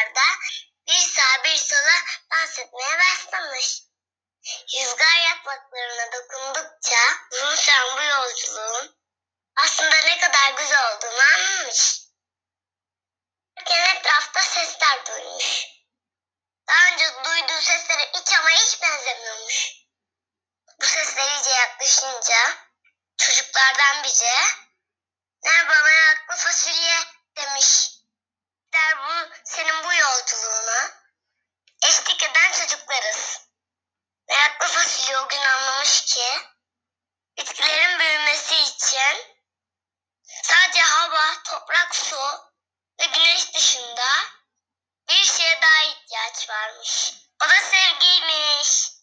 rüzgarda bir sağa bir sola dans etmeye başlamış. Rüzgar yapraklarına dokundukça uzun süren bu yolculuğun aslında ne kadar güzel olduğunu anlamış. Etrafta sesler duymuş. Daha önce duyduğu seslere hiç benzemiyormuş. Bu sesler iyice yaklaşınca çocuklardan biri "Merhaba, meraklı fasulye" demiş. Senin bu yolculuğuna eşlik eden çocuklarız. Meraklı fasulye o gün anlamış ki bitkilerin büyümesi için sadece hava, toprak, su ve güneş dışında bir şeye daha ihtiyaç varmış. O da sevgiymiş.